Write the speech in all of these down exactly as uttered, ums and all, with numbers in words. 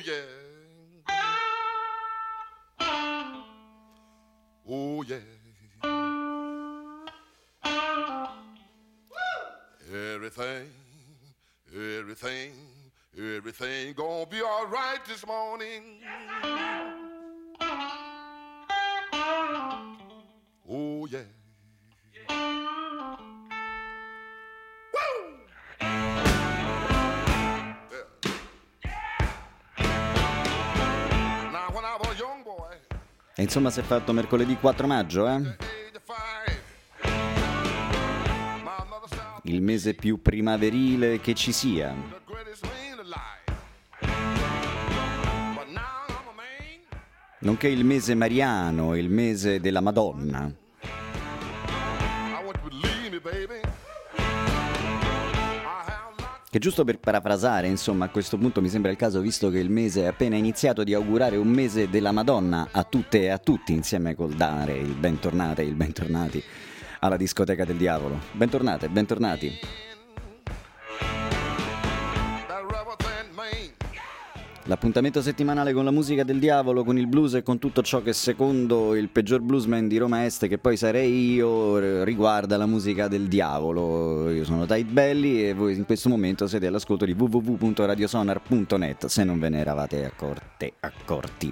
yeah. Oh, yeah. Everything, everything, everything gonna be all right this morning. Oh, yeah. Woo! Now, when I was a young boy, E insomma si è fatto mercoledì quattro maggio, eh? Il mese più primaverile che ci sia. Nonché il mese mariano, il mese della Madonna. Che giusto per parafrasare, insomma, a questo punto mi sembra il caso, visto che il mese è appena iniziato, di augurare un mese della Madonna a tutte e a tutti, insieme col dare il bentornate, il bentornati alla discoteca del diavolo. Bentornate, bentornati. L'appuntamento settimanale con la musica del diavolo, con il blues e con tutto ciò che secondo il peggior bluesman di Roma Est, che poi sarei io, riguarda la musica del diavolo. Io sono Tide Belly e voi in questo momento siete all'ascolto di w w w punto radiosonar punto net, se non ve ne eravate accorte, accorti.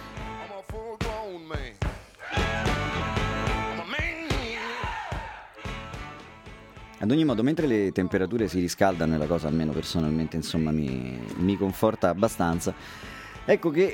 Ad ogni modo, mentre le temperature si riscaldano, e la cosa almeno personalmente insomma mi, mi conforta abbastanza, ecco che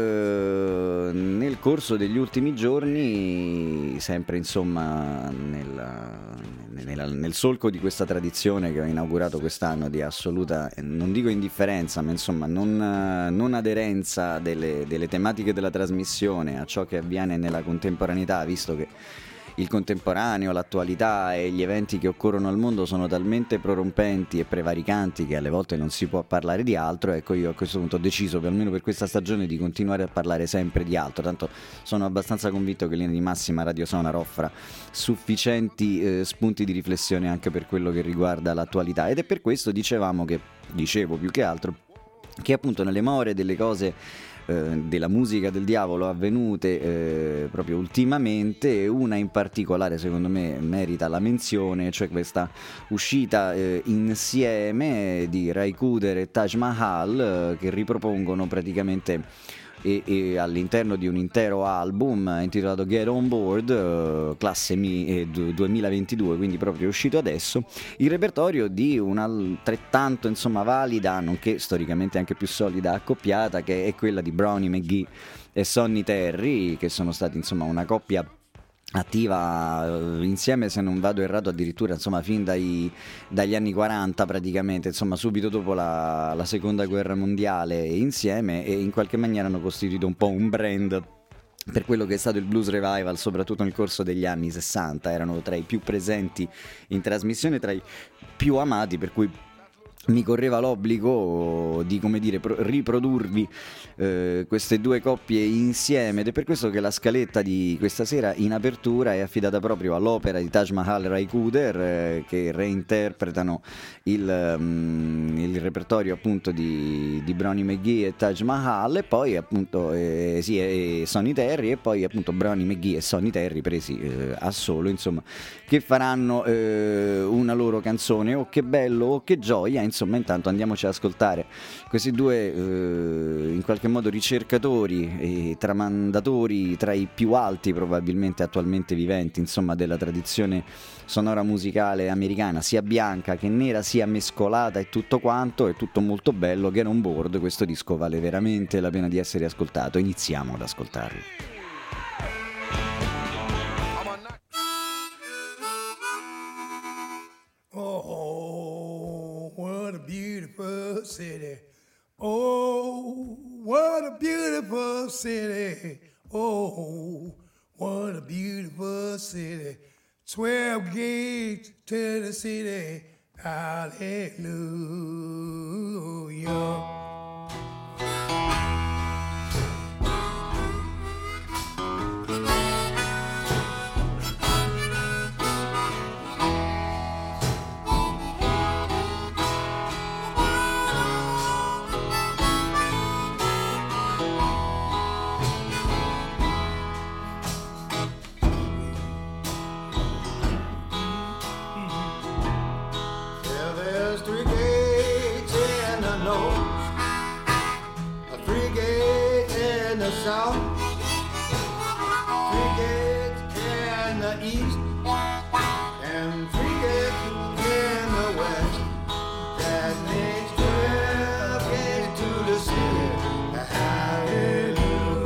eh, nel corso degli ultimi giorni, sempre insomma nel, nel, nel solco di questa tradizione che ho inaugurato quest'anno di assoluta, non dico indifferenza, ma insomma non, non aderenza delle, delle tematiche della trasmissione a ciò che avviene nella contemporaneità, visto che il contemporaneo, l'attualità e gli eventi che occorrono al mondo sono talmente prorompenti e prevaricanti che alle volte non si può parlare di altro. Ecco, io a questo punto ho deciso, per almeno per questa stagione, di continuare a parlare sempre di altro, tanto sono abbastanza convinto che in linea di massima Radio Sonar offra sufficienti eh, spunti di riflessione anche per quello che riguarda l'attualità, ed è per questo dicevamo che, dicevo più che altro, che appunto nelle more delle cose della musica del diavolo avvenute eh, proprio ultimamente, una in particolare secondo me merita la menzione, cioè questa uscita eh, insieme di Ray Cooder e Taj Mahal eh, che ripropongono praticamente E, e all'interno di un intero album intitolato Get On Board, uh, classe Mi eh, duemilaventidue, quindi proprio uscito adesso, il repertorio di un'altrettanto insomma valida, nonché storicamente anche più solida accoppiata, che è quella di Brownie McGhee e Sonny Terry, che sono stati insomma una coppia attiva insieme, se non vado errato, addirittura insomma fin dai, dagli anni quaranta praticamente, insomma subito dopo la, la seconda guerra mondiale insieme, e in qualche maniera hanno costituito un po' un brand per quello che è stato il blues revival, soprattutto nel corso degli anni sessanta. Erano tra i più presenti in trasmissione, tra i più amati, per cui mi correva l'obbligo di, come dire, pro- riprodurvi eh, queste due coppie insieme, ed è per questo che la scaletta di questa sera in apertura è affidata proprio all'opera di Taj Mahal e Ray Cooder, eh, che reinterpretano il, um, il repertorio appunto di, di Brownie McGhee e Taj Mahal, e poi appunto eh, sì, e Sonny Terry, e poi appunto Brownie McGhee e Sonny Terry presi eh, a solo, insomma, che faranno eh, una loro canzone. Oh che bello, oh che gioia. Insomma, intanto andiamoci ad ascoltare questi due eh, in qualche modo ricercatori e tramandatori tra i più alti probabilmente attualmente viventi, insomma, della tradizione sonora musicale americana, sia bianca che nera, sia mescolata e tutto quanto. È tutto molto bello. Get On Board, questo disco vale veramente la pena di essere ascoltato. Iniziamo ad ascoltarlo. Oh, what a beautiful city. Oh, what a beautiful city. Oh, what a beautiful city. Twelve gates to the city. Hallelujah. south, three gates in the east, and three gates in the west. That makes twelve gates to the city. Hallelujah.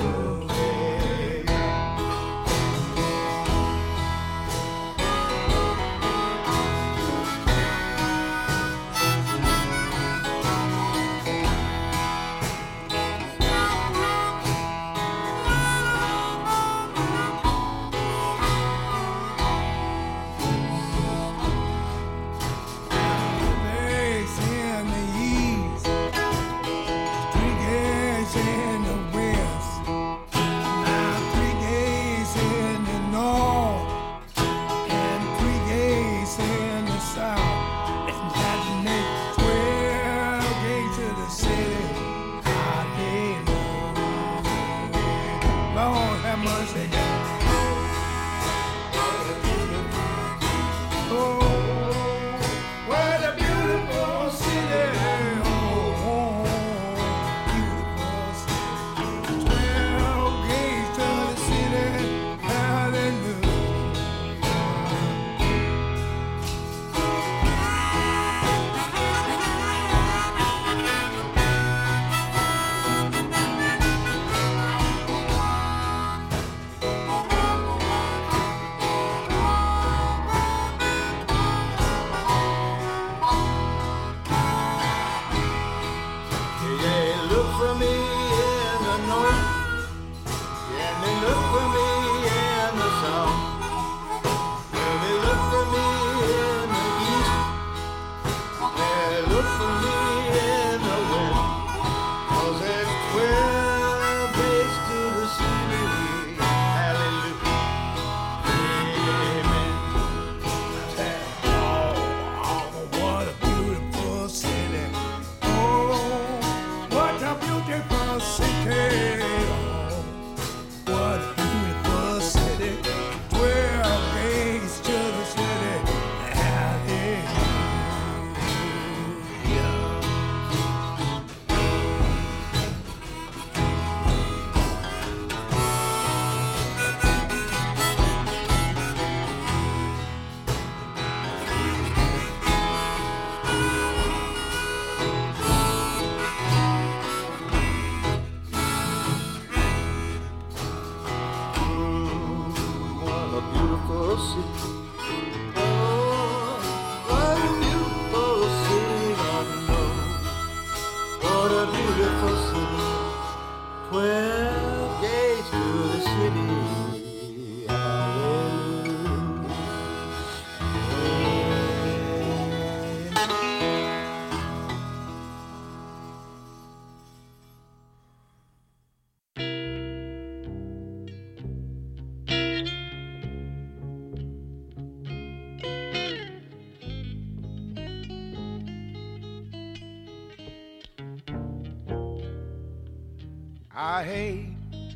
I hate,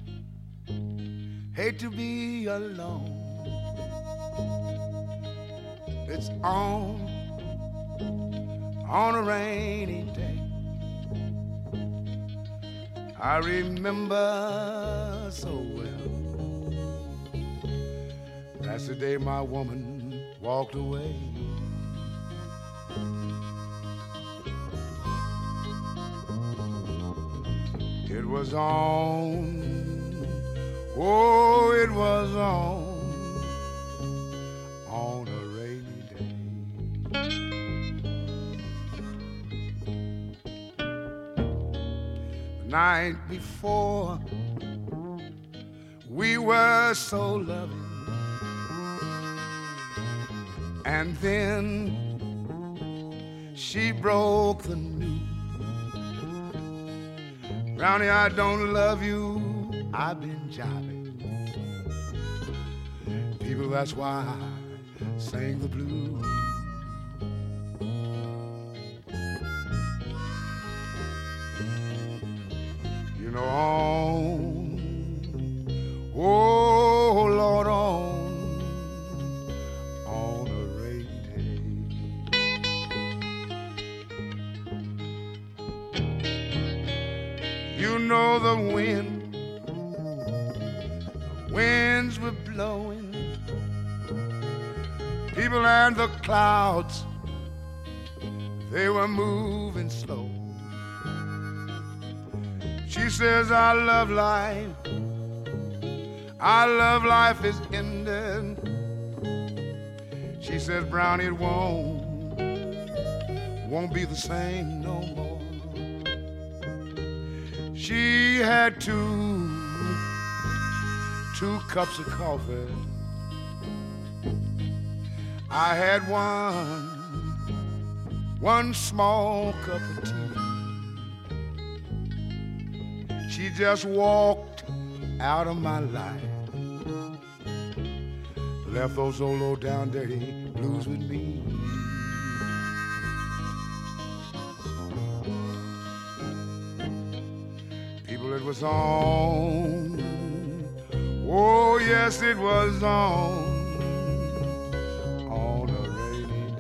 hate to be alone. It's on, on a rainy day. I remember so well. That's the day my woman walked away. It was on, oh, it was on, on a rainy day. The night before, we were so loving, and then she broke the news. Brownie, I don't love you, I've been jiving. People, that's why I sang the blues. You know, on, oh Lord, on, on a rainy day. You know the wind blowing. People and the clouds, they were moving slow. She says, I love life, I love life is ending. She says, Brown, it won't, won't be the same no more. She had two, two cups of coffee. I had one, one small cup of tea. She just walked out of my life, left those old low down dirty blues with me. People, it was on, oh yes it was on, on a rainy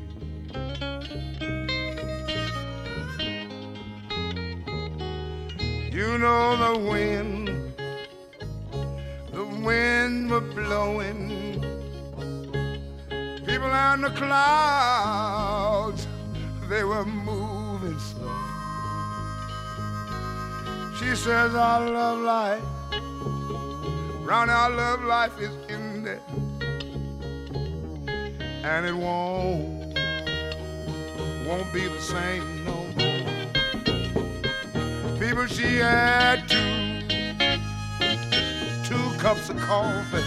day. You know the wind, the wind was blowing. People and the clouds, they were moving slow. She says, I love life, round our love life is ended, and it won't, won't be the same no more. People, she had two, two cups of coffee.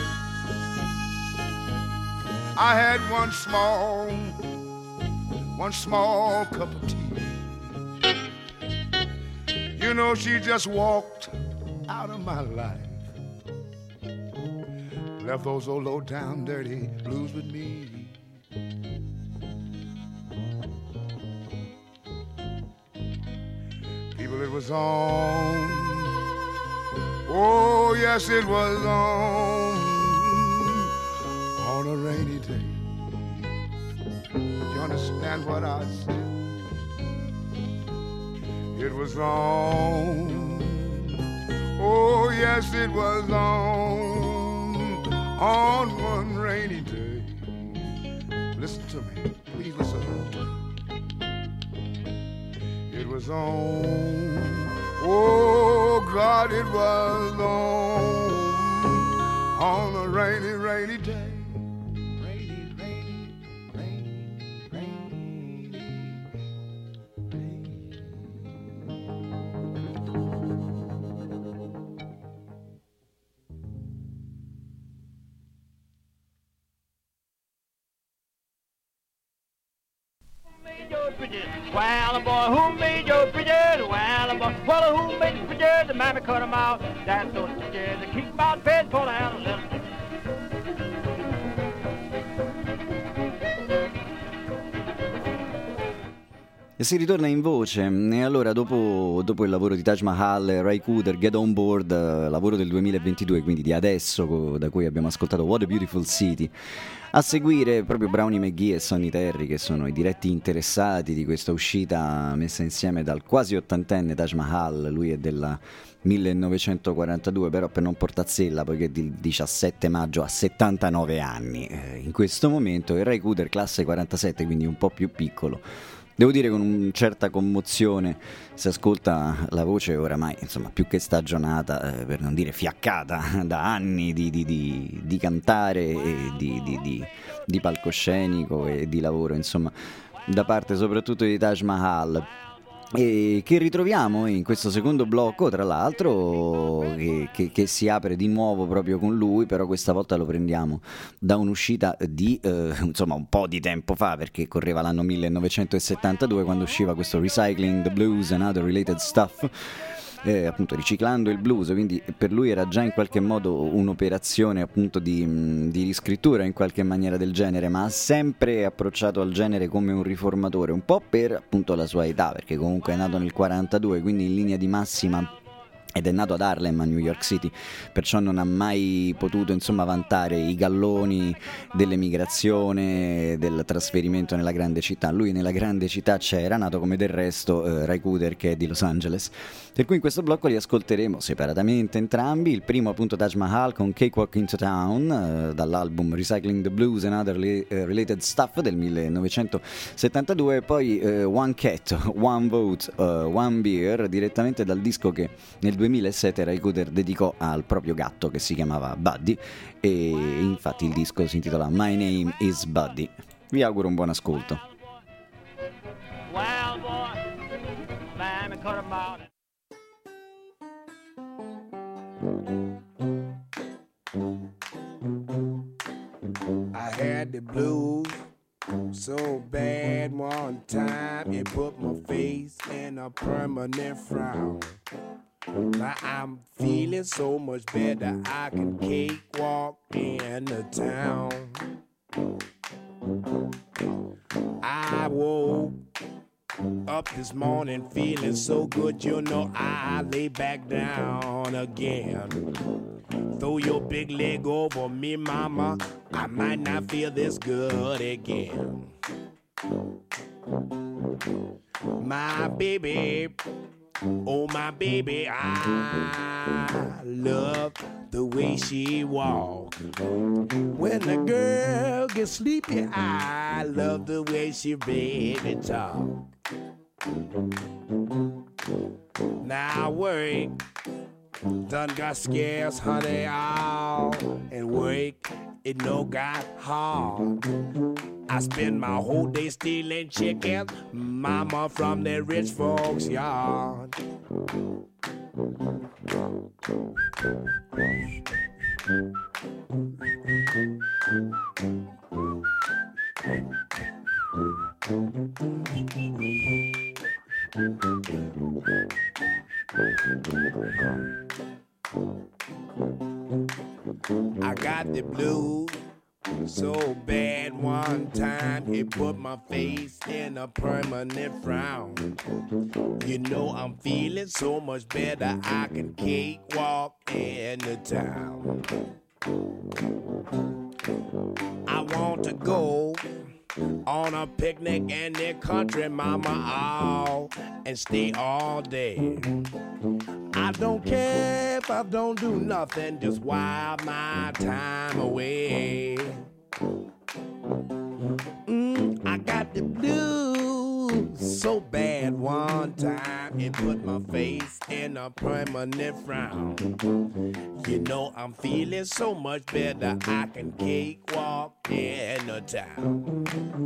I had one small, one small cup of tea. You know, she just walked out of my life, left those old low down dirty blues with me. People, it was on, oh yes it was on, on a rainy day. You understand what I said? It was on, oh yes it was on, on one rainy day. Listen to me, please listen. It was on, oh God it was on, on a rainy, rainy day. Well, boy, who made your bridges? Well, boy, well, who made the bridges? The mammy cut them out. That's those bridges that keep my bed full of animals. E si ritorna in voce, e allora dopo, dopo il lavoro di Taj Mahal, Ray Cooder, Get On Board, lavoro del duemilaventidue, quindi di adesso, da cui abbiamo ascoltato What a Beautiful City, a seguire proprio Brownie McGhee e Sonny Terry, che sono i diretti interessati di questa uscita messa insieme dal quasi ottantenne Taj Mahal. Lui è del millenovecentoquarantadue, però per non portazzella, poiché il diciassette maggio ha settantanove anni eh, in questo momento, e Ray Cooder classe quarantasette, quindi un po' più piccolo. Devo dire con una certa commozione, si ascolta la voce oramai insomma più che stagionata, eh, per non dire fiaccata da anni di, di, di, di cantare e di, di, di, di palcoscenico e di lavoro, insomma, da parte soprattutto di Taj Mahal, e che ritroviamo in questo secondo blocco, tra l'altro, che, che, che si apre di nuovo proprio con lui, però questa volta lo prendiamo da un'uscita di eh, insomma un po' di tempo fa, perché correva l'anno millenovecentosettantadue quando usciva questo Recycling the Blues and Other Related Stuff, eh, appunto riciclando il blues, quindi per lui era già in qualche modo un'operazione appunto di, di riscrittura in qualche maniera del genere, ma ha sempre approcciato al genere come un riformatore, un po' per appunto la sua età, perché comunque è nato nel quarantadue, quindi in linea di massima ed è nato ad Harlem, a New York City, perciò non ha mai potuto insomma vantare i galloni dell'emigrazione, del trasferimento nella grande città. Lui nella grande città c'era, nato come del resto eh, Ry Cooder, che è di Los Angeles. Per cui in questo blocco li ascolteremo separatamente entrambi. Il primo appunto Taj Mahal con Cakewalk into Town, eh, dall'album Recycling the Blues and Other Le- uh, Related Stuff del millenovecentosettantadue, e poi eh, One Cat, One Vote, uh, One Beer, direttamente dal disco che nel duemilasette Ry Cooder dedicò al proprio gatto, che si chiamava Buddy, e infatti il disco si intitola My Name is Buddy. Vi auguro un buon ascolto. Wild boy, man, me cut him out. I had the blues so bad one time, it put my face in a permanent frown. Now I'm feeling so much better, I can cakewalk in the town. I woke up this morning feeling so good, you know I lay back down again. Throw your big leg over me, mama, I might not feel this good again. My baby, oh my baby, I love the way she walk. When the girl gets sleepy, I love the way she baby talk. Now work done got scarce, honey, all, and work it no got hard. I spend my whole day stealing chicken, mama, from the rich folks' yard. I got the blues so bad one time, it put my face in a permanent frown. You know I'm feeling so much better, I can cakewalk in the town. I want to go on a picnic in the country, mama, all, and stay all day. I don't care if I don't do nothing, just while my time away. Mm, I got the blues so bad one time, it put my face in a permanent frown. You know I'm feeling so much better, I can cakewalk in the town.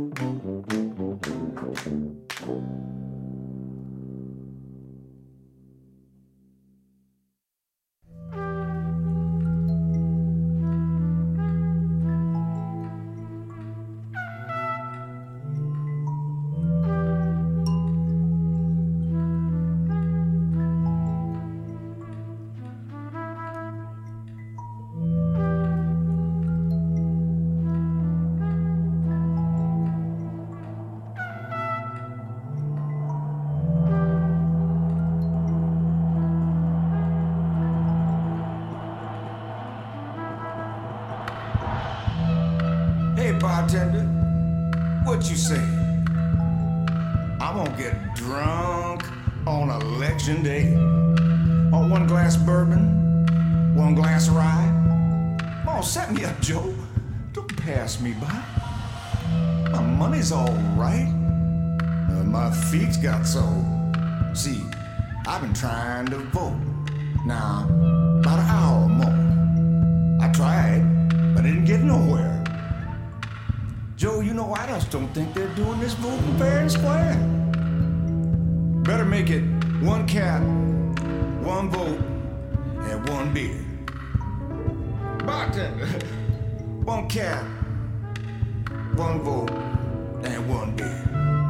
Bartender, what you say? I'm gonna get drunk on election day. On one glass bourbon, one glass of rye. Oh, set me up, Joe. Don't pass me by. My money's all right. Uh, my feet's got so. See, I've been trying to vote. Now, about an hour more. I tried, but I didn't get nowhere. Joe, you know, I just don't think they're doing this voting fair and square. Better make it one cat, one vote, and one beer. Bartender, one cat, one vote, and one beer.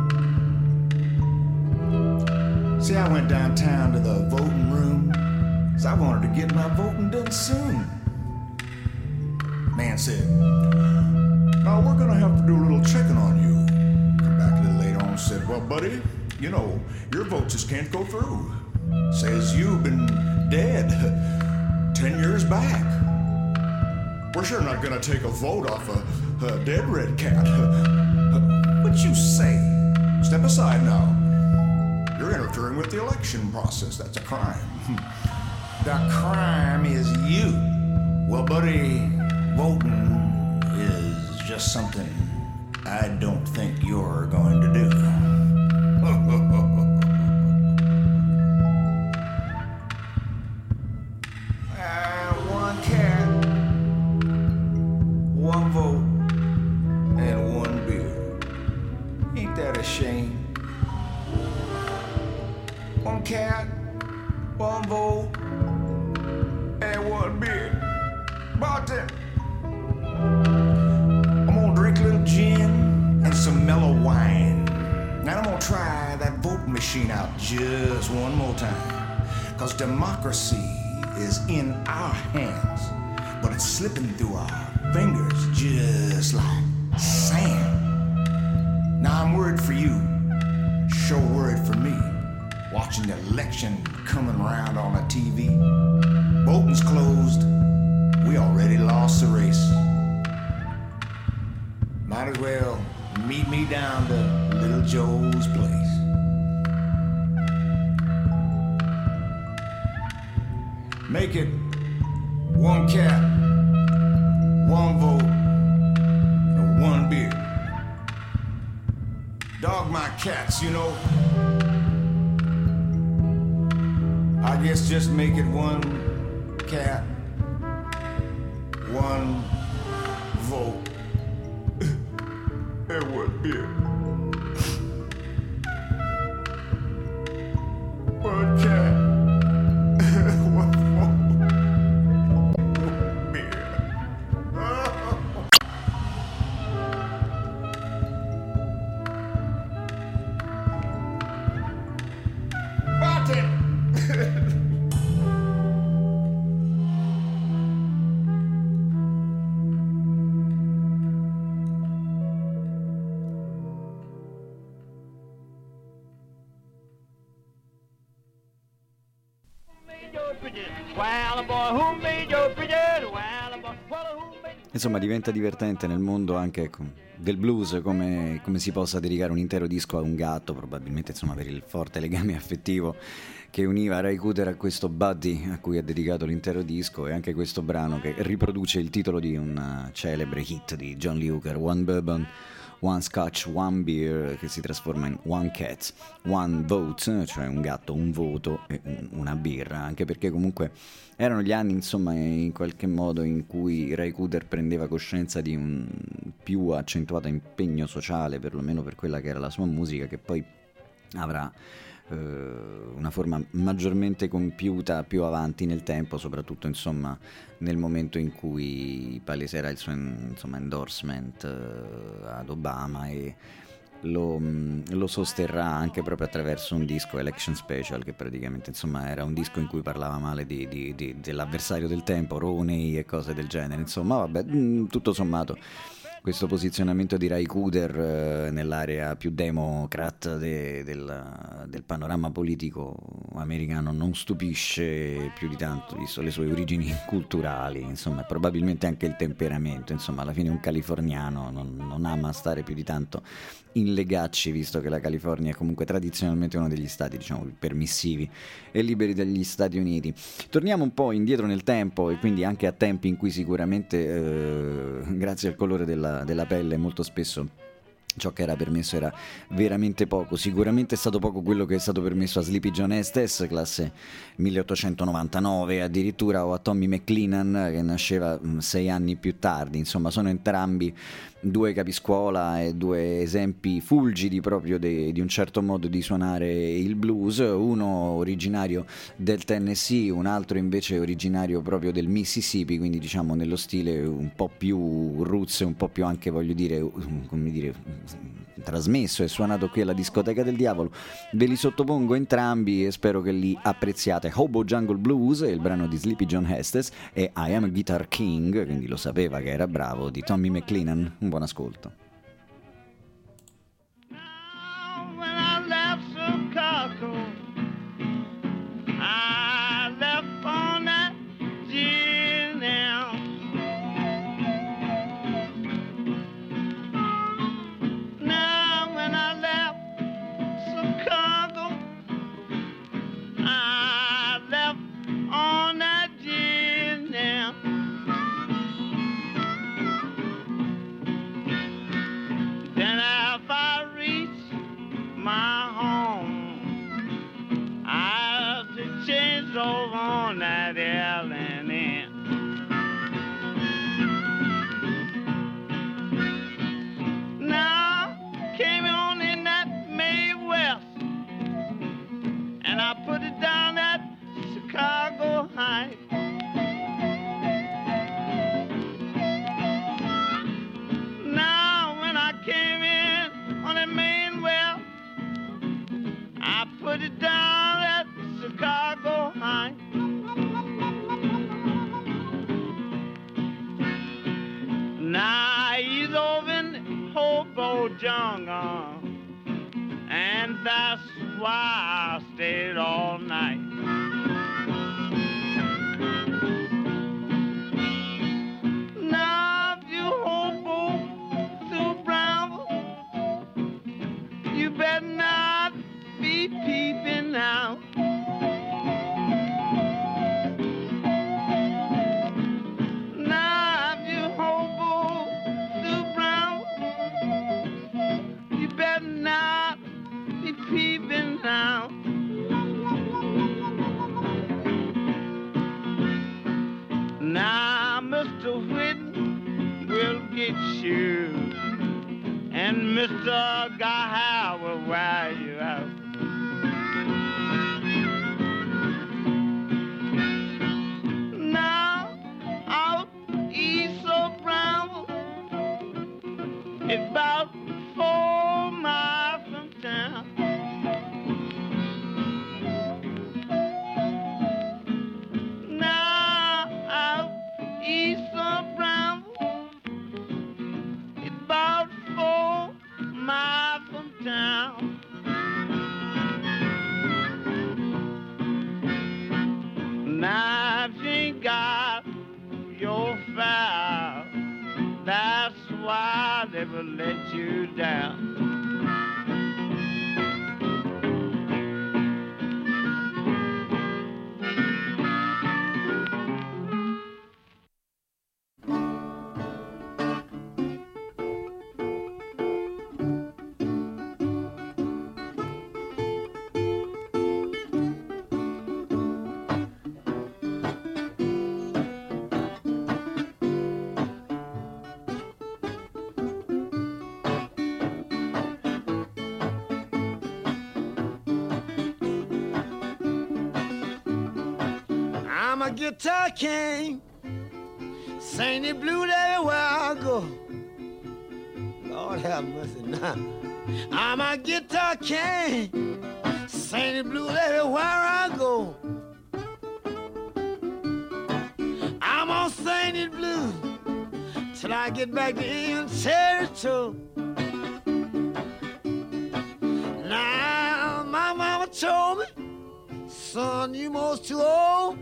See, I went downtown to the voting room, 'cause I wanted to get my voting done soon. Man said, now we're gonna have to do a little checking on you. Come back a little later on and said, well, buddy, you know, your vote just can't go through. Says you've been dead ten years back. We're sure not gonna take a vote off a, a dead red cat. What you say? Step aside now. You're interfering with the election process. That's a crime. The crime is you. Well, buddy, voting is just something I don't think you're going to do. uh, one cat, one vote, and one beer. Ain't that a shame? One cat, one vote, and one beer. Bartender, I'm gonna drink a little gin and some mellow wine. Now I'm gonna try that voting machine out just one more time. Cause democracy is in our hands, but it's slipping through our fingers just like sand. Now I'm worried for you, sure worried for me. Watching the election coming around on the T V. Voting's closed. We already lost the race. Might as well meet me down to Little Joe's place. Make it one cat, one vote, and one beer. Dog my cats, you know. I guess just make it one cat, one vote, and one beer. One cat, one vote, one beer. Bartender! Insomma, diventa divertente nel mondo anche ecco, del blues come, come si possa dedicare un intero disco a un gatto, probabilmente insomma per il forte legame affettivo che univa Ray Cooder a questo Buddy a cui ha dedicato l'intero disco, e anche questo brano che riproduce il titolo di un celebre hit di John Lee Hooker, One Bourbon, One Scotch, One Beer, che si trasforma in One Cat, One Vote, cioè un gatto, un voto e una birra, anche perché comunque erano gli anni insomma in qualche modo in cui Ray Cooder prendeva coscienza di un più accentuato impegno sociale, perlomeno per quella che era la sua musica, che poi avrà una forma maggiormente compiuta più avanti nel tempo, soprattutto insomma nel momento in cui paleserà il suo insomma endorsement uh, ad Obama e lo, lo sosterrà anche proprio attraverso un disco, Election Special, che praticamente insomma era un disco in cui parlava male di, di, di, dell'avversario del tempo, Romney e cose del genere. Insomma vabbè, tutto sommato questo posizionamento di Ray Cooder eh, nell'area più democrat de, del, del panorama politico americano non stupisce più di tanto, visto le sue origini culturali, insomma, probabilmente anche il temperamento. Insomma, alla fine un californiano non, non ama stare più di tanto in legacci, visto che la California è comunque tradizionalmente uno degli stati, diciamo, più permissivi e liberi degli Stati Uniti. Torniamo un po' indietro nel tempo, e quindi anche a tempi in cui sicuramente eh, grazie al colore della, della pelle molto spesso ciò che era permesso era veramente poco. Sicuramente è stato poco quello che è stato permesso a Sleepy John Estes, classe milleottocentonovantanove addirittura, o a Tommy McLennan, che nasceva sei anni più tardi. Insomma, sono entrambi due capiscuola e due esempi fulgidi proprio de, di un certo modo di suonare il blues, uno originario del Tennessee, un altro invece originario proprio del Mississippi, quindi diciamo nello stile un po' più roots, un po' più anche, voglio dire, come dire, trasmesso e suonato qui alla Discoteca del Diavolo. Ve li sottopongo entrambi e spero che li apprezziate. Hobo Jungle Blues, il brano di Sleepy John Estes, e I Am a Guitar King, quindi lo sapeva che era bravo, di Tommy McLennan. Un buon ascolto. When I left Chicago, I left I left on that gin now. Then if I reach my home, I have to change over on that L and N. Now came on in that May West, and I put it down at Chicago Heights. Now when I came in on the main well, I put it down at Chicago Heights. Now he's over in Hobo Jungle, and that's why I stayed all night. Now if you hobo through Brownville, you better not be peeping out. Now if you hobo through Brownville, you better not be peeping out. Now Mister Whitten will get you, and Mister Guy will wear you out. Now out east of Brownville, it's about four miles from town. Now out east of Brownville, it's about four miles from town. Now if you ain't got your file, that's why they will let you down. I'm a guitar king, sing the blues everywhere I go. Lord have mercy now. I'm a guitar king, sing the blues everywhere I go. I'm gonna sing the blues till I get back to Indian territory. Now my mama told me, son, you most too old.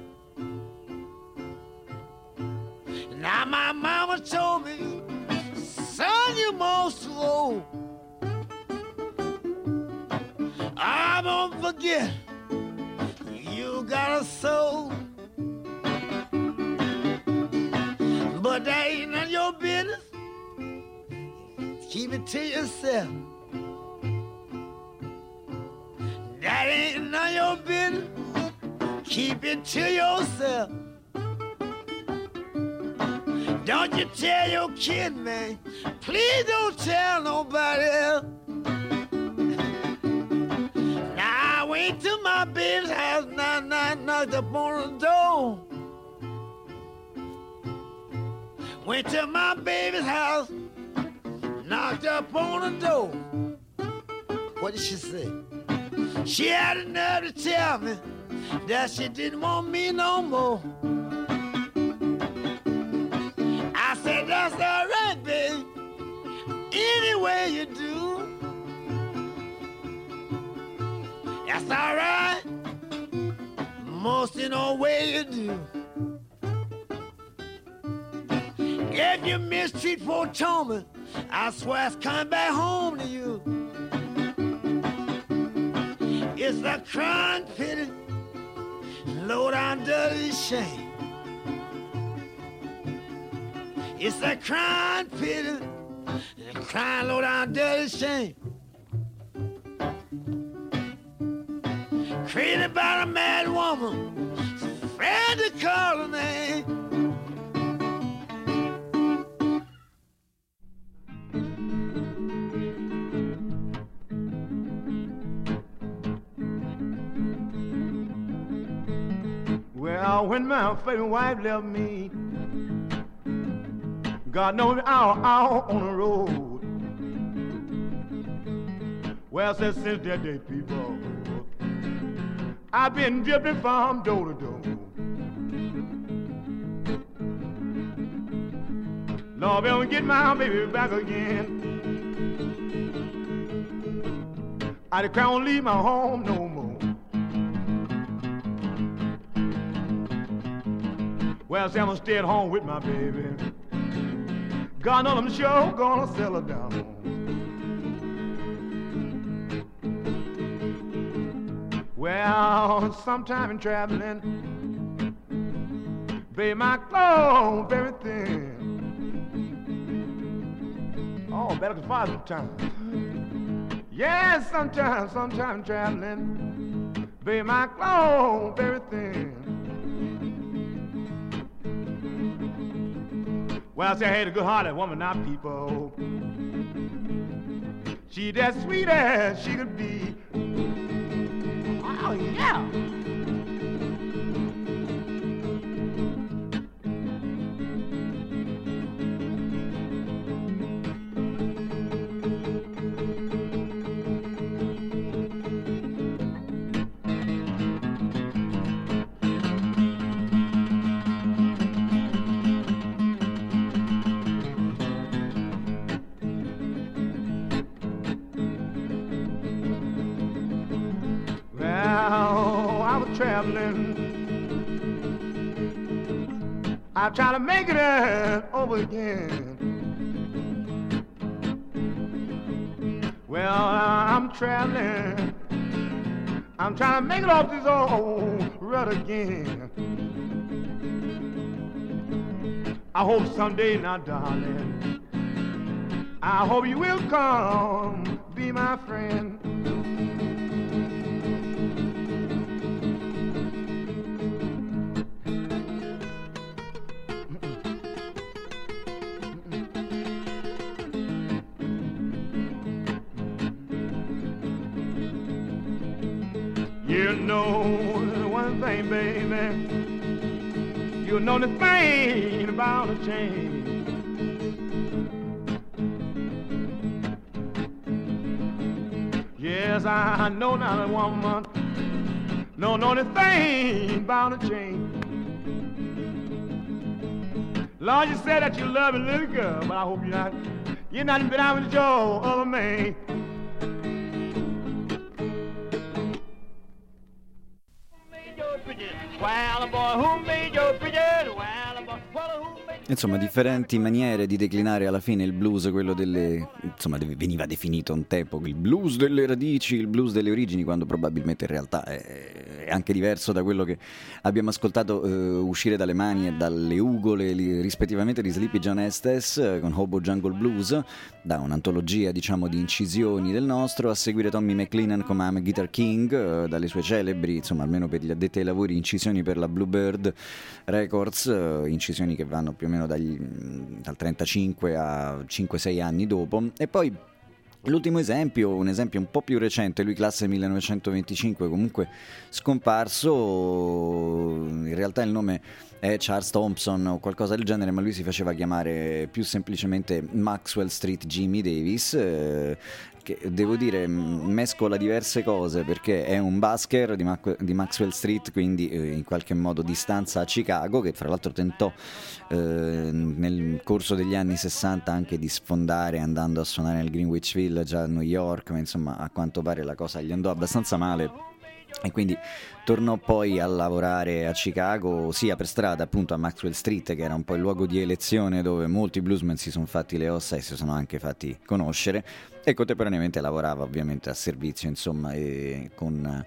Now my mama told me, son, you most too old. I won't forget, you got a soul. But that ain't none of your business. Keep it to yourself. That ain't none of your business. Keep it to yourself. Don't you tell your kid, man. Please don't tell nobody else. Now I went to my baby's house, knock, knock, knocked up on the door. Went to my baby's house, knocked up on the door. What did she say? She had the nerve to tell me that she didn't want me no more. I said, that's all right, baby, any way you do. That's all right, most in no way you do. If you mistreat poor Tommy, I swear it's coming back home to you. It's a crying pity low down dirty shame. It's that crying pity, crying low down dirty shame. Created by a mad woman, afraid to call her name. Well, when my favorite wife left me, God knows out, out on the road. Well, since, since that day, people, I've been drifting from door to door. Lord, we'll get my baby back again. I can't leave my home no more. Well, see, I'm gonna stay at home with my baby. God knows I'm sure gonna settle down. Well, sometime in traveling, baby, my clothes very thin. Oh, better than five sometimes. Yes, sometimes, sometimes traveling, baby, my clothes very thin. Well, see, I had a good-hearted woman now, people. She that sweet as she could be. Oh, yeah. Traveling, I try to make it over again. Well, I'm traveling, I'm trying to make it off this old rut again. I hope someday now, darling, I hope you will come be my friend. You know one thing, baby. You know the thing about a change. Yes, I know now that woman. No, know the thing about a change. Lord, you said that you love a little girl, but I hope you're not. You're not been out with the joy of a man. Insomma, differenti maniere di declinare alla fine il blues, quello delle... insomma, veniva definito un tempo il blues delle radici, il blues delle origini, quando probabilmente in realtà è, è anche diverso da quello che abbiamo ascoltato eh, uscire dalle mani e dalle ugole li, rispettivamente di Sleepy John Estes eh, con Hobo Jungle Blues, da un'antologia, diciamo, di incisioni del nostro, a seguire Tommy McLennan come I'm a Guitar King, eh, dalle sue celebri, insomma, almeno per gli addetti ai lavori, incisioni per la Bluebird Records, eh, incisioni che vanno più o meno dagli, dal trentacinque a cinque sei anni dopo. E poi l'ultimo esempio, un esempio un po' più recente, lui classe millenovecentoventicinque, comunque scomparso, in realtà il nome è Charles Thompson o qualcosa del genere, ma lui si faceva chiamare più semplicemente Maxwell Street Jimmy Davis, eh, che devo dire mescola diverse cose, perché è un busker di, Mac- di Maxwell Street, quindi eh, in qualche modo di stanza a Chicago, che fra l'altro tentò eh, nel corso degli anni sessanta anche di sfondare andando a suonare nel Greenwich Village a New York, ma insomma a quanto pare la cosa gli andò abbastanza male e quindi tornò poi a lavorare a Chicago, sia per strada appunto a Maxwell Street, che era un po' il luogo di elezione dove molti bluesmen si sono fatti le ossa e si sono anche fatti conoscere, e contemporaneamente lavorava ovviamente a servizio, insomma, e con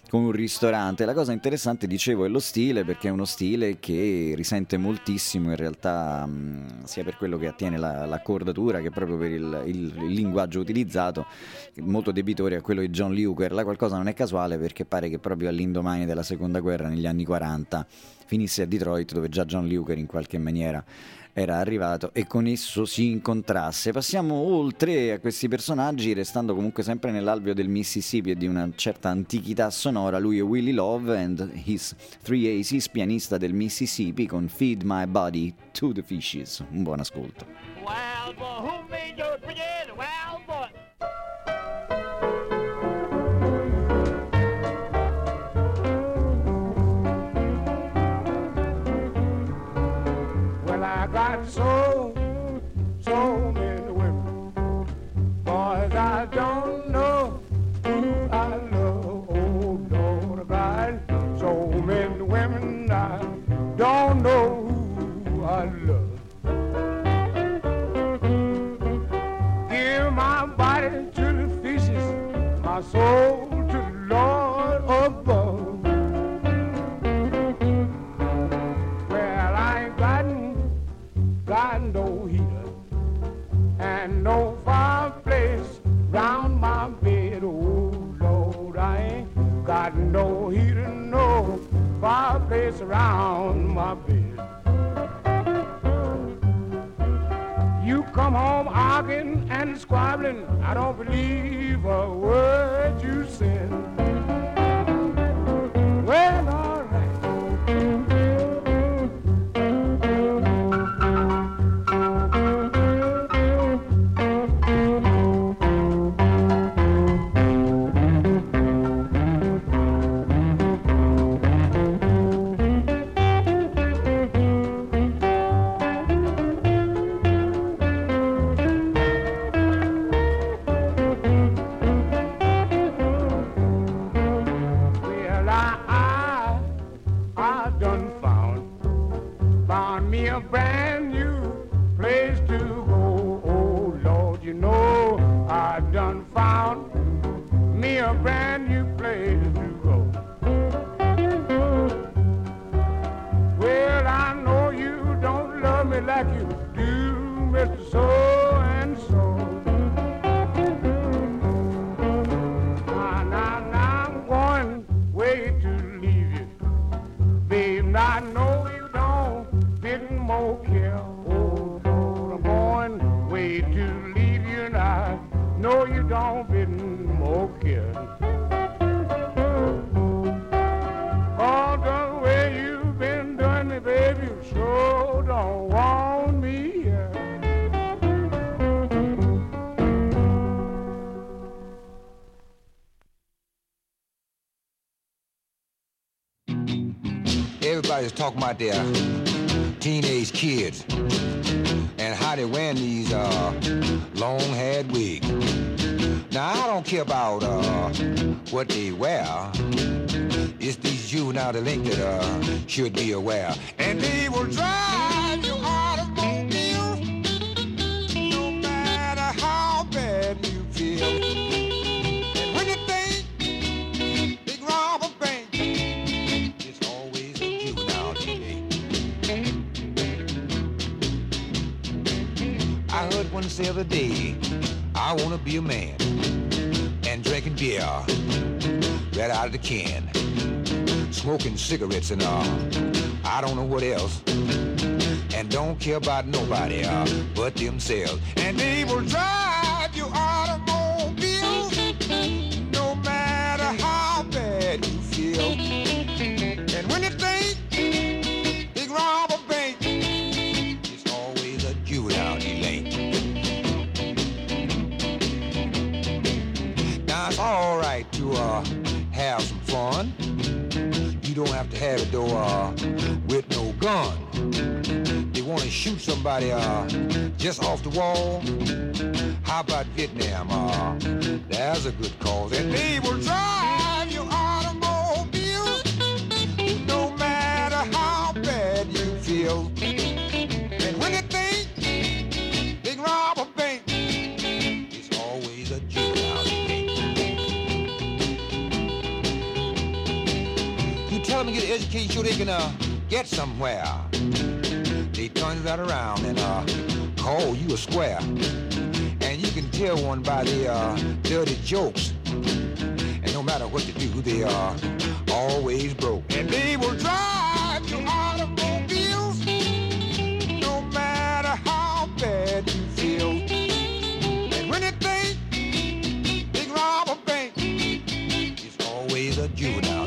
con un ristorante. La cosa interessante, dicevo, è lo stile, perché è uno stile che risente moltissimo in realtà, mh, sia per quello che attiene la, l'accordatura che proprio per il, il, il linguaggio utilizzato, molto debitore a quello di John Lee Hooker. La qualcosa non è casuale, perché pare che proprio all'indomani della seconda guerra, negli anni quaranta, finisse a Detroit, dove già John Lee Hooker in qualche maniera era arrivato, e con esso si incontrasse. Passiamo oltre a questi personaggi, restando comunque sempre nell'alveo del Mississippi e di una certa antichità sonora. Lui è Willie Love and his Three Aces, pianista del Mississippi, con Feed My Body to the Fishes. Un buon ascolto. Wild boy, who made your bridges? Wild boy. I got so, so many women, boys, I don't know who I love. Oh Lord, I got so many women, I don't know who I love. Give my body to the fishes, my soul to the Lord above. Got no heater and no fireplace round my bed. Oh Lord, I ain't got no heater, no fireplace around my bed. You come home arguing and squabbling, I don't believe a word you said. Well, all right. Brand new place to go. Oh Lord, you know I done found me a brand new place to go. Well, I know you don't love me like you do, Mister So and So. Now, now, now I'm going way to leave you, babe. I know you don't didn't more care. Oh Lord, I'm going way to leave you, and I know you don't didn't more care. All the way you've been doing me, baby, you sure don't want me here. Everybody's talking about their teenage kids and how they wear these uh, long-haired wigs. Now, I don't care about uh, what they wear. It's these juvenile delinquents that uh, should be aware. And they will drive you automobiles no matter how bad you feel. And when you think they rob a bank, it's always a juvenile delay. I heard one say the other day, I want to be a man and drinking beer right out of the can, smoking cigarettes and uh, I don't know what else, and don't care about nobody uh, but themselves. And they will drive you automobiles no matter how bad you feel. And when you think they rob a bank, it's always a juvenile delay. Now it's all right to uh, have some fun. You don't have to have it though uh, with no gun. They want to shoot somebody uh, just off the wall. How about Vietnam? Uh, that's a good cause. And they will drive you automobile no matter how bad you feel. And when you think they rob a bank, it's always a juvenile thing. tell them to get an education so they can uh, get somewhere. They turn that around and uh, call you a square. And you can tell one by their uh, dirty jokes. And no matter what they do, they are always broke. And they will drive your automobiles, no matter how bad you feel. And when they think they can rob a bank, it's always a juvenile.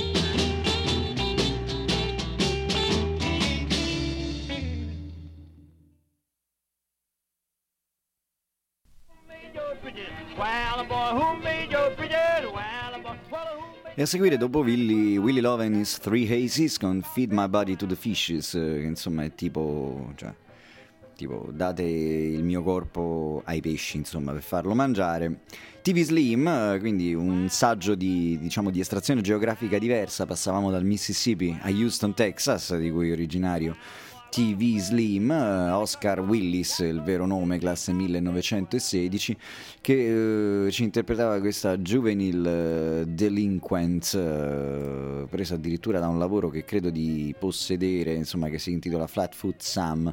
E a seguire dopo Willy, Willy Love and his Three Aces con Feed My Body to the Fishes, che insomma è tipo, cioè, tipo date il mio corpo ai pesci, insomma, per farlo mangiare. T V Slim, quindi un saggio di, diciamo, di estrazione geografica diversa, passavamo dal Mississippi a Houston, Texas, di cui è originario T V Slim, Oscar Willis, il vero nome, classe millenovecentosedici, che eh, ci interpretava questa juvenile delinquent, eh, presa addirittura da un lavoro che credo di possedere, insomma, che si intitola Flatfoot Sam.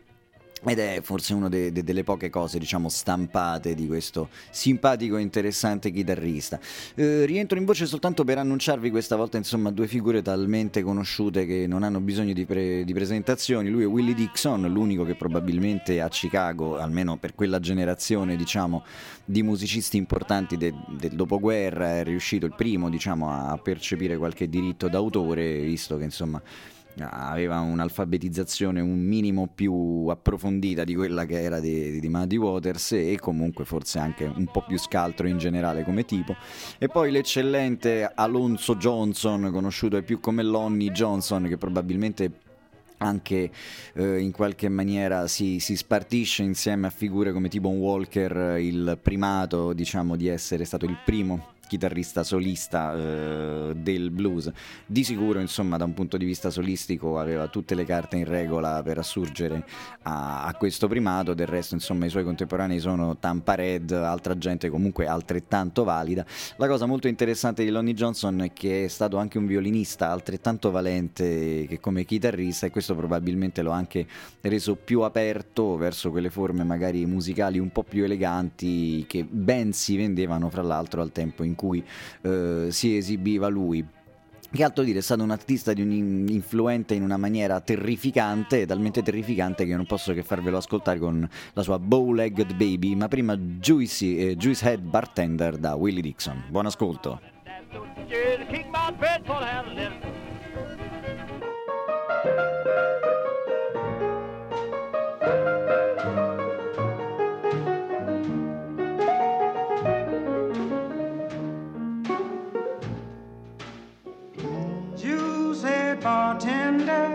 Ed è forse una de- de- delle poche cose, diciamo, stampate di questo simpatico e interessante chitarrista. Eh, rientro in voce soltanto per annunciarvi questa volta, insomma, due figure talmente conosciute che non hanno bisogno di, pre- di presentazioni. Lui è Willie Dixon, l'unico che probabilmente a Chicago, almeno per quella generazione, diciamo, di musicisti importanti de- del dopoguerra, è riuscito il primo, diciamo, a percepire qualche diritto d'autore, visto che, insomma, aveva un'alfabetizzazione un minimo più approfondita di quella che era di, di Muddy Waters, e comunque forse anche un po' più scaltro in generale come tipo. E poi l'eccellente Alonzo Johnson, conosciuto più come Lonnie Johnson, che probabilmente anche eh, in qualche maniera si, si spartisce insieme a figure come T-Bone Walker il primato, diciamo, di essere stato il primo chitarrista solista eh, del blues. Di sicuro, insomma, da un punto di vista solistico aveva tutte le carte in regola per assurgere a, a questo primato. Del resto, insomma, i suoi contemporanei sono Tampa Red, altra gente comunque altrettanto valida. La cosa molto interessante di Lonnie Johnson è che è stato anche un violinista altrettanto valente che come chitarrista, e questo probabilmente lo ha anche reso più aperto verso quelle forme magari musicali un po' più eleganti che ben si vendevano, fra l'altro, al tempo in cui eh, si esibiva lui. Che altro dire, è stato un artista di un influente in una maniera terrificante, talmente terrificante che io non posso che farvelo ascoltare con la sua Bow-Legged Baby, ma prima Juicy, eh, Juice Head Bartender da Willie Dixon. Buon ascolto. Bartender,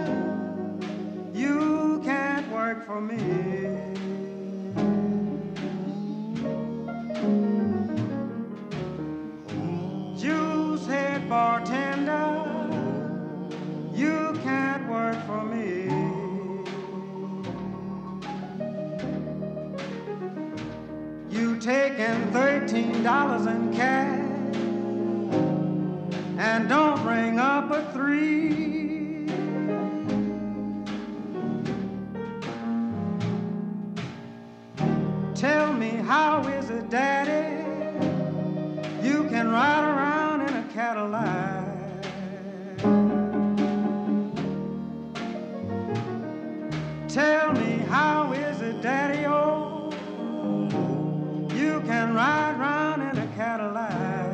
you can't work for me. Juice head bartender, you can't work for me. You taking thirteen dollars in cash and don't bring up a three. Tell me, how is it, Daddy, you can ride around in a Cadillac? Tell me, how is it, Daddy, oh, you can ride around in a Cadillac?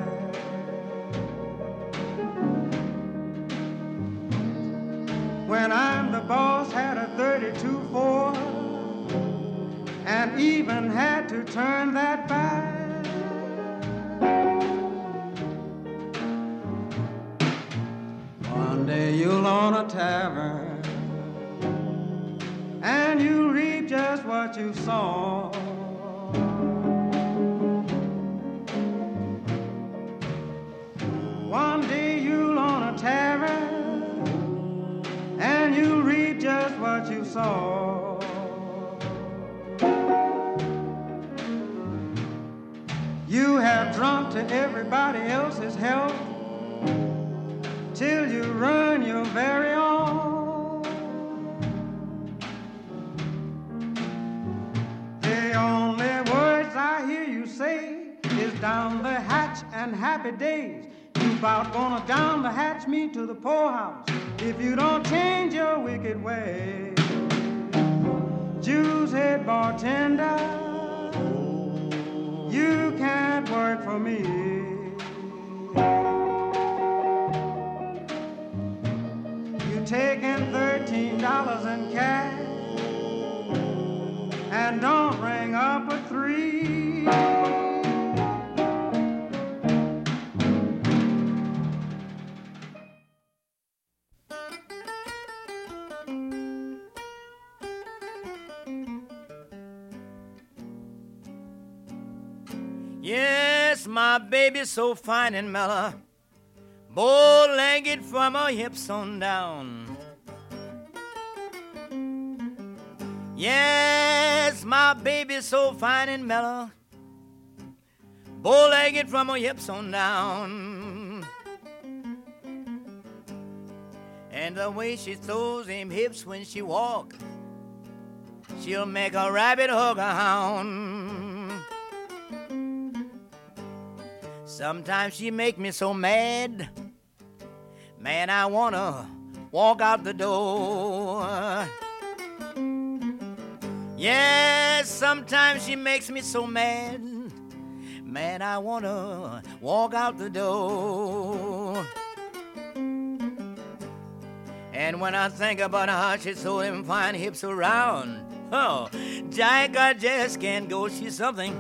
When I'm the boss, had a thirty-two Ford and even had to turn that back. One day you'll own a tavern and you reap just what you sow. One day you'll own a tavern and you reap just what you sow. You have drunk to everybody else's health till you run your very own. The only words I hear you say is down the hatch and happy days. You about gonna down the hatch me to the poorhouse if you don't change your wicked ways. Jew's head bartender, you can't work for me. You taking thirteen dollars in cash and don't ring up a three. Yes, my baby's so fine and mellow, bow-legged from her hips on down. Yes, my baby's so fine and mellow, bow-legged from her hips on down. And the way she throws them hips when she walk, she'll make a rabbit hug a hound. Sometimes she make me so mad, man, I wanna walk out the door. Yes, sometimes she makes me so mad, man, I wanna walk out the door. And when I think about how she throw them fine hips around, oh, Jack, I just can't go. She's something.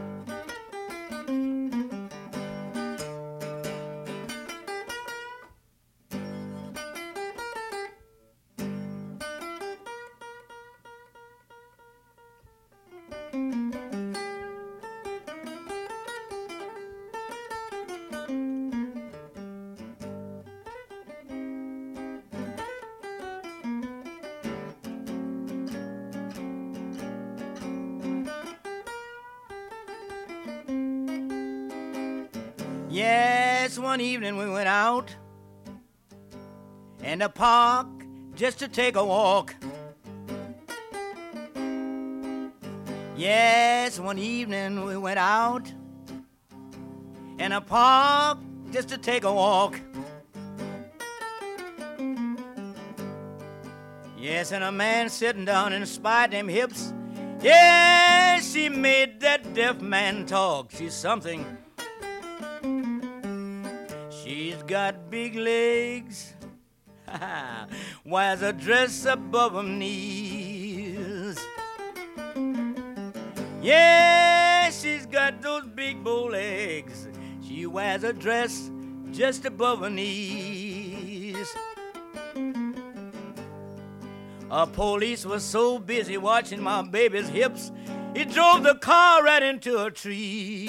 Yes, one evening we went out in the park just to take a walk. Yes, one evening we went out in a park just to take a walk. Yes, and a man sitting down and spied them hips. Yes, she made that deaf man talk. She's something. She's got big legs. Wears a dress above her knees. Yeah, she's got those big bow legs. She wears a dress just above her knees. A police was so busy watching my baby's hips, he drove the car right into a tree.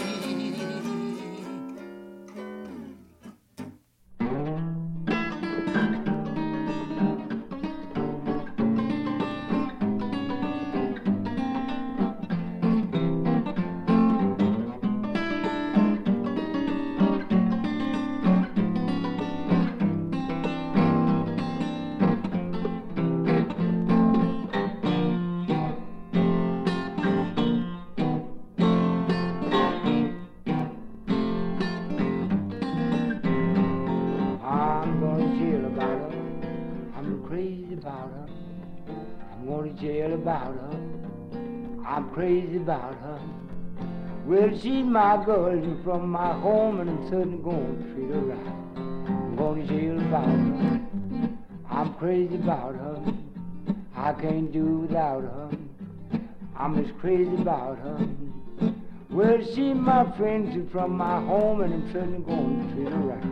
About her, I'm crazy about her. Well, she's my girl and from my home, and I'm certainly going to treat her right. I'm going to jail about her. I'm crazy about her. I can't do without her. I'm as crazy about her. Well, she's my friend and from my home, and I'm certainly going to treat her right.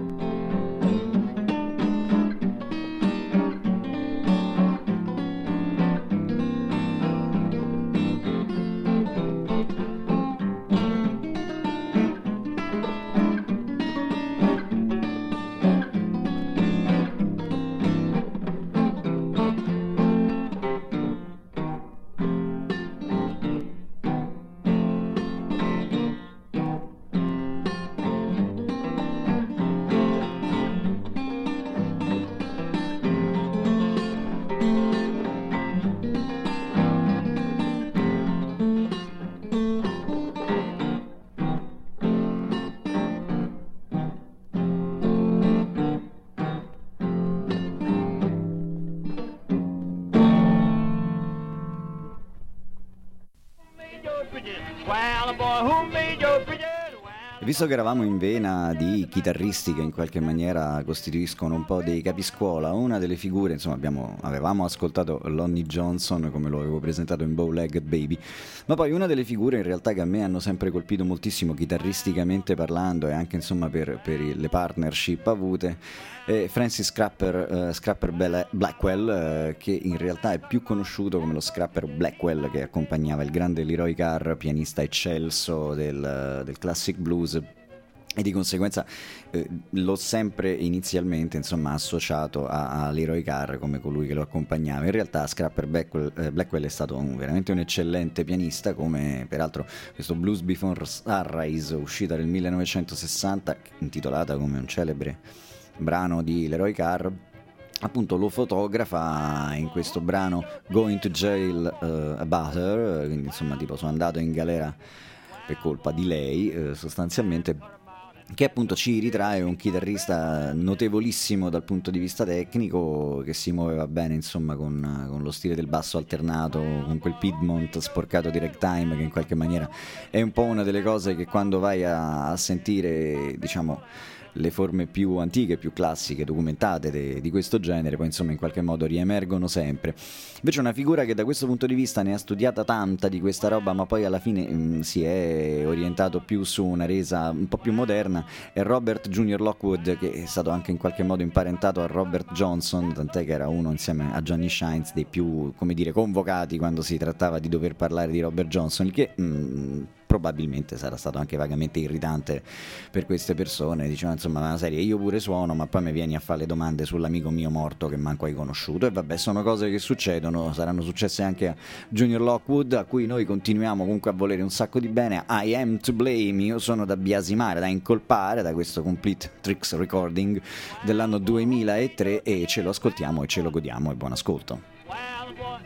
Visto che eravamo in vena di chitarristi che in qualche maniera costituiscono un po' dei capiscuola, una delle figure, insomma abbiamo, avevamo ascoltato Lonnie Johnson come lo avevo presentato in Bow-Legged Baby, ma poi una delle figure in realtà che a me hanno sempre colpito moltissimo chitarristicamente parlando e anche insomma per, per le partnership avute è Francis Scrapper, uh, Scrapper Blackwell, uh, che in realtà è più conosciuto come lo Scrapper Blackwell che accompagnava il grande Leroy Carr, pianista eccelso del, del classic blues, e di conseguenza eh, l'ho sempre inizialmente insomma associato a, a Leroy Carr come colui che lo accompagnava. In realtà Scrapper Blackwell, eh, Blackwell è stato un, veramente un eccellente pianista, come peraltro questo Blues Before Sunrise, uscita nel millenovecentosessanta, intitolata come un celebre brano di Leroy Carr, appunto lo fotografa in questo brano Going to Jail uh, About Her, quindi insomma tipo sono andato in galera per colpa di lei, eh, sostanzialmente, che appunto ci ritrae un chitarrista notevolissimo dal punto di vista tecnico, che si muoveva bene insomma con, con lo stile del basso alternato, con quel Piedmont sporcato di ragtime, che in qualche maniera è un po' una delle cose che quando vai a, a sentire diciamo le forme più antiche, più classiche, documentate de, di questo genere, poi insomma in qualche modo riemergono sempre. Invece una figura che da questo punto di vista ne ha studiata tanta di questa roba, ma poi alla fine mh, si è orientato più su una resa un po' più moderna, è Robert Junior Lockwood, che è stato anche in qualche modo imparentato a Robert Johnson, tant'è che era uno insieme a Johnny Shines dei più, come dire, convocati quando si trattava di dover parlare di Robert Johnson, il che mh, probabilmente sarà stato anche vagamente irritante per queste persone. Dicevano insomma una serie, io pure suono ma poi mi vieni a fare le domande sull'amico mio morto che manco hai conosciuto, e vabbè, sono cose che succedono, saranno successe anche a Junior Lockwood, a cui noi continuiamo comunque a volere un sacco di bene. I am to blame, io sono da biasimare, da incolpare, da questo Complete Tricks recording dell'anno duemilatré, e ce lo ascoltiamo e ce lo godiamo, e buon ascolto. Wild boy,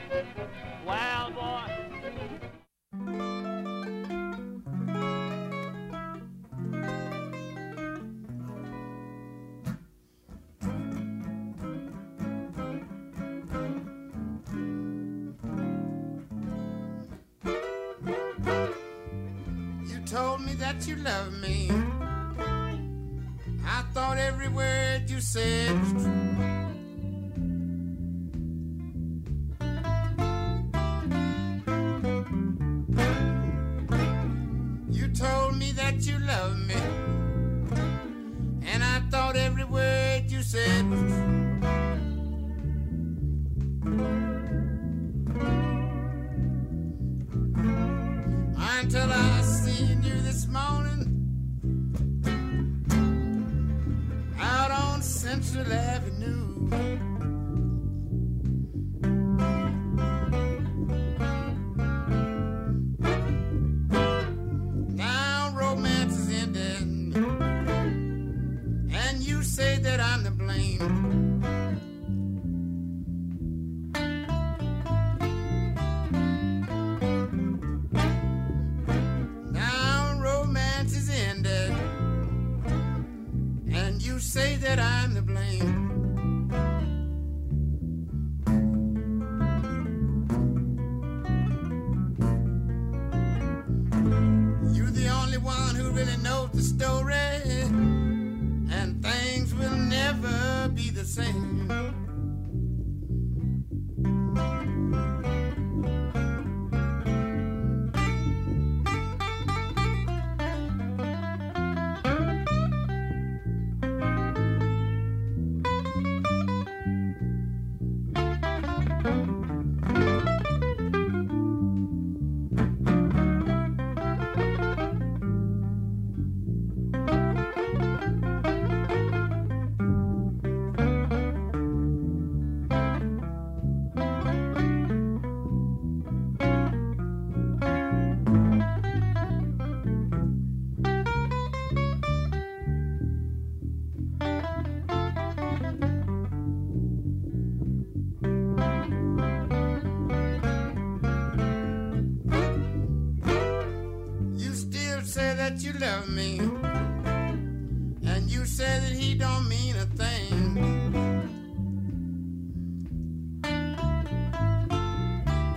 wild boy. Told me that you love me. I thought every word you said was true. You told me that you love me, and I thought every word you said was true. Until I seen you this morning out on Central Avenue. Now romance is ending, and you say that I'm to blame. You say that I'm to blame. You're the only one who really knows the story, and things will never be the same. You love me, and you say that he don't mean a thing.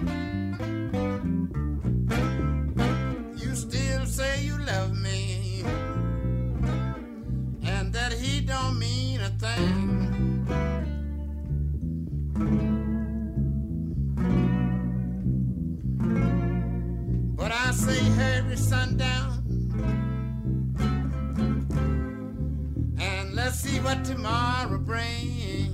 You still say you love me, say hurry sundown, and let's see what tomorrow brings.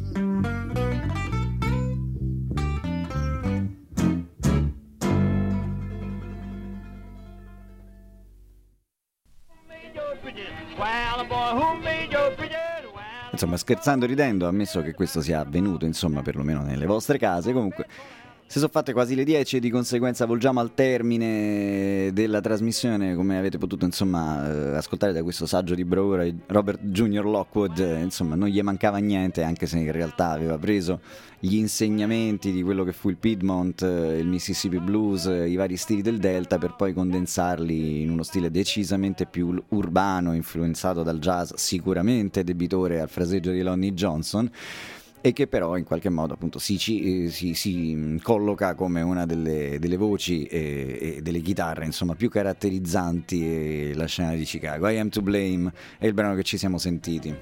Insomma, scherzando e ridendo, ammesso che questo sia avvenuto, insomma, perlomeno nelle vostre case. Comunque, si sono fatte quasi le dieci e di conseguenza volgiamo al termine della trasmissione. Come avete potuto, insomma, eh, ascoltare da questo saggio di bravura, Robert Junior Lockwood, eh, insomma, non gli mancava niente, anche se in realtà aveva preso gli insegnamenti di quello che fu il Piedmont, eh, il Mississippi Blues, eh, i vari stili del Delta, per poi condensarli in uno stile decisamente più urbano, influenzato dal jazz, sicuramente debitore al fraseggio di Lonnie Johnson, e che però in qualche modo appunto si, si, si, si colloca come una delle, delle voci e, e delle chitarre, insomma, più caratterizzanti la scena di Chicago. I Am to Blame è il brano che ci siamo sentiti.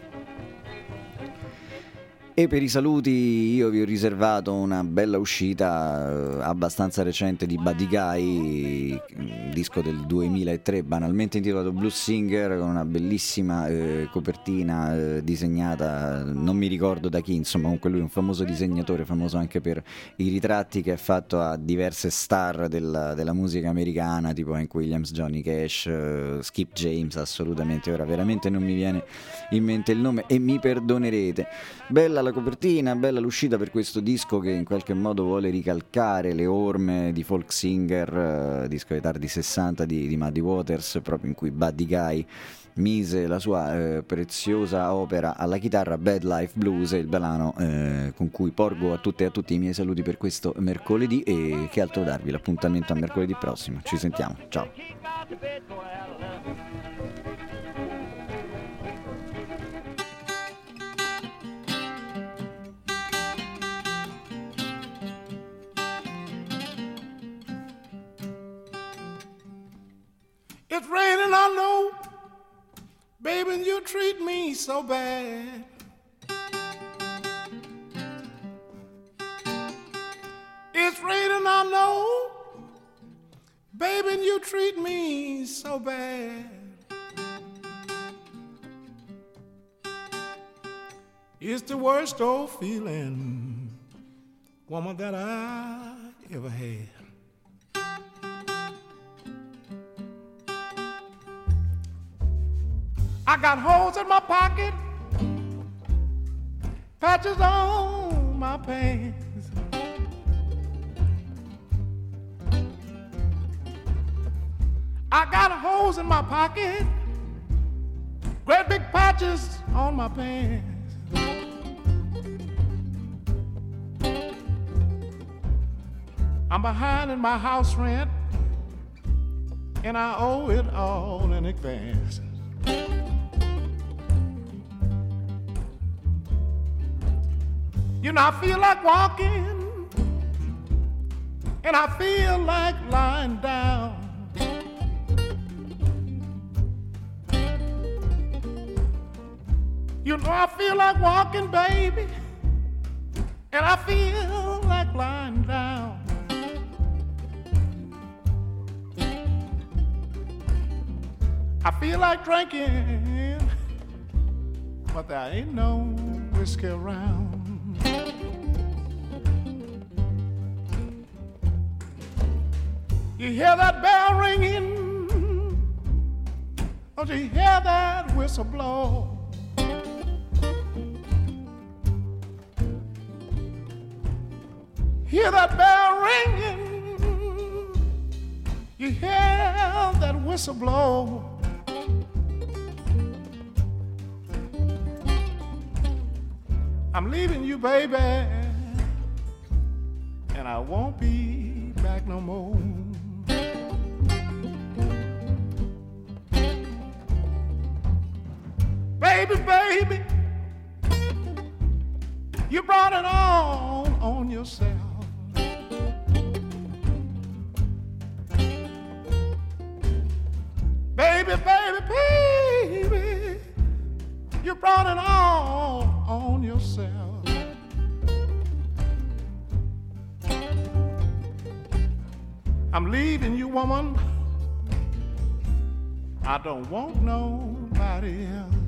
E per i saluti io vi ho riservato una bella uscita eh, abbastanza recente di Buddy Guy, disco del duemilatré, banalmente intitolato Blues Singer, con una bellissima eh, copertina eh, disegnata, non mi ricordo da chi, insomma, comunque lui è un famoso disegnatore, famoso anche per i ritratti che ha fatto a diverse star della, della musica americana, tipo Hank Williams, Johnny Cash, eh, Skip James, assolutamente, ora veramente non mi viene in mente il nome e mi perdonerete. Bella la copertina, bella l'uscita per questo disco che in qualche modo vuole ricalcare le orme di folk singer, eh, disco dei tardi sessanta di, di Muddy Waters, proprio in cui Buddy Guy mise la sua eh, preziosa opera alla chitarra. Bad Life Blues è il brano eh, con cui porgo a tutte e a tutti i miei saluti per questo mercoledì, e che altro darvi, l'appuntamento a mercoledì prossimo, ci sentiamo, ciao. It's raining, I know, baby, and you treat me so bad. It's raining, I know, baby, and you treat me so bad. It's the worst old feeling, woman, that I ever had. I got holes in my pocket, patches on my pants. I got holes in my pocket, great big patches on my pants. I'm behind in my house rent, and I owe it all in advance. You know, I feel like walking, and I feel like lying down. You know, I feel like walking, baby, and I feel like lying down. I feel like drinking, but there ain't no whiskey around. You hear that bell ringing? Don't you hear that whistle blow? Hear that bell ringing? You hear that whistle blow? I'm leaving you, baby, and I won't be back no more. Baby, baby, you brought it on on yourself. Baby, baby, baby, you brought it on on yourself. I'm leaving you, woman, I don't want nobody else.